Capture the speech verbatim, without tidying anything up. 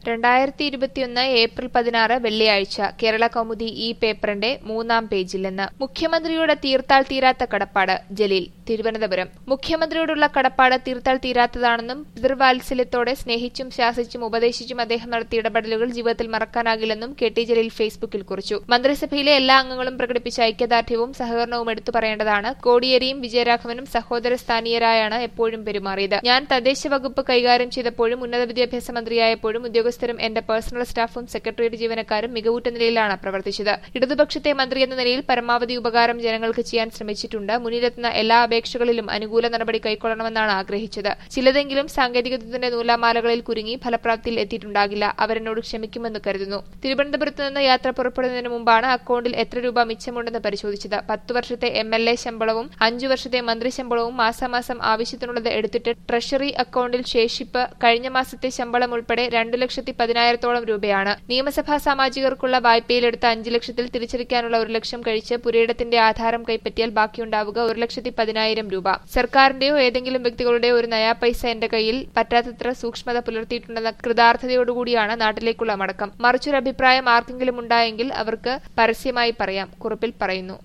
രണ്ടായിരത്തി ഇരുപത്തിയൊന്ന് ഏപ്രിൽ പതിനാറ് വെള്ളിയാഴ്ച കേരള കൗമുദി ഈ പേപ്പറിന്റെ മൂന്നാം പേജിൽ നിന്ന് മുഖ്യമന്ത്രിയുടെ തീർത്താൽ തീരാത്ത കടപ്പാട് ജലീൽ തിരുവനന്തപുരം മുഖ്യമന്ത്രിയോടുള്ള കടപ്പാട് തീർത്താൽ തീരാത്തതാണെന്നും പിതൃവാത്സല്യത്തോടെ സ്നേഹിച്ചും ശാസിച്ചും ഉപദേശിച്ചും അദ്ദേഹം നടത്തിയ ഇടപെടലുകൾ ജീവിതത്തിൽ മറക്കാനാകില്ലെന്നും കെ ടി ജലീൽ ഫേസ്ബുക്കിൽ കുറിച്ചു. മന്ത്രിസഭയിലെ എല്ലാ അംഗങ്ങളും പ്രകടിപ്പിച്ച ഐക്യദാർഢ്യവും സഹകരണവും എടുത്തു പറയേണ്ടതാണ്. കോടിയേരിയും വിജയരാഘവനും സഹോദര സ്ഥാനീയരായാണ് എപ്പോഴും പെരുമാറിയത്. ഞാൻ തദ്ദേശ വകുപ്പ് കൈകാര്യം ചെയ്തപ്പോഴും ഉന്നത വിദ്യാഭ്യാസ മന്ത്രിയായപ്പോഴും ഉദ്യോഗസ്ഥരും എന്റെ പേഴ്സണൽ സ്റ്റാഫും സെക്രട്ടേറിയറ്റ് ജീവനക്കാരും മികവുറ്റ നിലയിലാണ് പ്രവർത്തിച്ചത്. ഇടതുപക്ഷത്തെ മന്ത്രി എന്ന നിലയിൽ പരമാവധി ഉപകാരം ജനങ്ങൾക്ക് ചെയ്യാൻ ശ്രമിച്ചിട്ടുണ്ട്. മുന്നിലെത്തുന്ന എല്ലാ അപേക്ഷകളിലും അനുകൂല നടപടി കൈക്കൊള്ളണമെന്നാണ് ആഗ്രഹിച്ചത്. ചിലതെങ്കിലും സാങ്കേതികത്വത്തിന്റെ നൂലാമാലകളിൽ കുരുങ്ങി ഫലപ്രാപ്തിയിൽ എത്തിയിട്ടുണ്ടാകില്ല. അവരെന്നോട് ക്ഷമിക്കുമെന്ന് കരുതുന്നു. തിരുവനന്തപുരത്ത് നിന്ന് യാത്ര പുറപ്പെടുന്നതിന് മുമ്പാണ് അക്കൌണ്ടിൽ എത്ര രൂപ മിച്ചമുണ്ടെന്ന് പരിശോധിച്ചത്. പത്തു വർഷത്തെ എം എൽ എ ശമ്പളവും അഞ്ചു വർഷത്തെ മന്ത്രി ശമ്പളവും മാസാമാസം ആവശ്യത്തിനുള്ളത് എടുത്തിട്ട് ട്രഷറി അക്കൌണ്ടിൽ ശേഷിപ്പ് കഴിഞ്ഞ മാസത്തെ ശമ്പളം ഉൾപ്പെടെ രണ്ടു ലക്ഷത്തി പതിനായിരത്തോളം രൂപയാണ്. നിയമസഭാ സാമാജികർക്കുള്ള വായ്പയിലെടുത്ത അഞ്ചു ലക്ഷത്തിൽ തിരിച്ചടയ്ക്കാനുള്ള ഒരു ലക്ഷം കഴിച്ച് പുരയിടത്തിന്റെ ആധാരം കൈപ്പറ്റിയാൽ ബാക്കിയുണ്ടാവുക ഒരു ലക്ഷത്തി പതിനായിരം രൂപ. സർക്കാരിന്റെയോ ഏതെങ്കിലും വ്യക്തികളുടെയോ ഒരു നയാ പൈസ എന്റെ കയ്യിൽ പറ്റാത്തത്ര സൂക്ഷ്മത പുലർത്തിയിട്ടുണ്ടെന്ന കൃതാർത്ഥതയോടുകൂടിയാണ് നാട്ടിലേക്കുള്ള മടക്കം. മറിച്ചൊരു അഭിപ്രായം ആർക്കെങ്കിലും ഉണ്ടായെങ്കിൽ അവർക്ക് പരസ്യമായി പറയാം, കുറിപ്പിൽ പറയുന്നു.